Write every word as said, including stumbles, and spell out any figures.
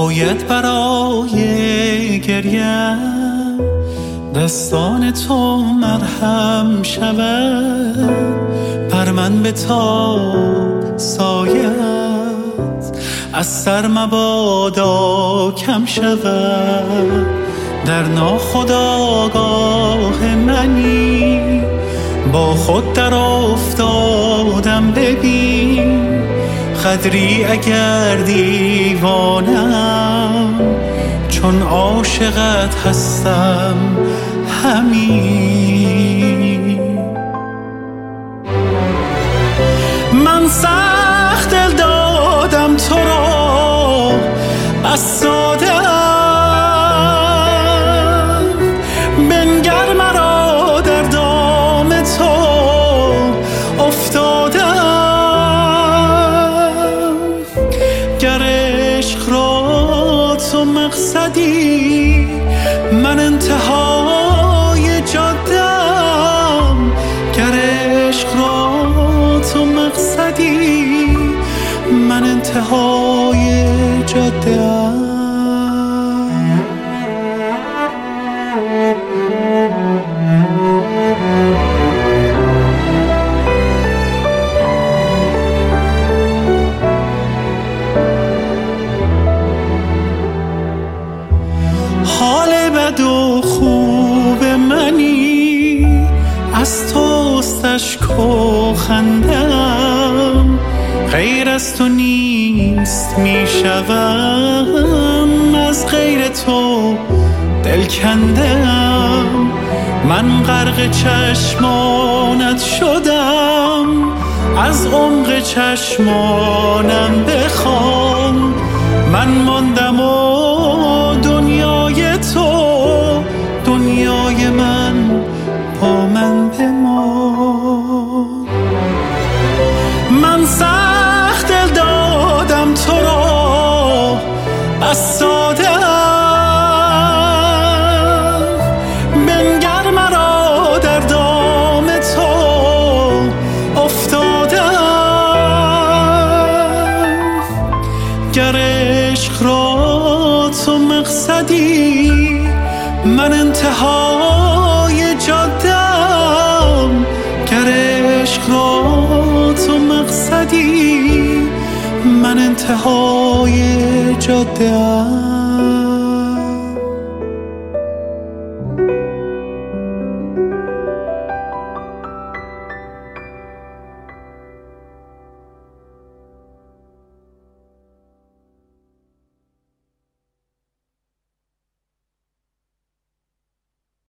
شاید برای گریم دستان تو مرهم شود، بر من به تا سایت از سر مبادا کم شود. در ناخودآگاه منی با خود در افتادم، ببین قدری اگر دیوانم چون عاشقت هستم همین. من سخت دل دادم تو را بس دادم، بنگر مرا در دام تو افتادم. گر عشق را تو مقصدی من انتهای جاده‌ام، گر عشق را تو مقصدی من انتهای جاده‌ام. حال بد و خوب منی از توست، اشک و خندم غیر از تو نیست می شوم، از غیر تو دل کندم. من غرق چشمانت شدم، از عمق چشمانم بخوان. من ماندم و دنیای تو دنیای من با من بمان. من سخت دل دادم تو را بس دادم، بنگر مرا در دام تو افتادم. گر عشق را تو مقصدی من انتهای جاده‌ام، گر عشق را تو مقصدی من انتهای جاده‌ام.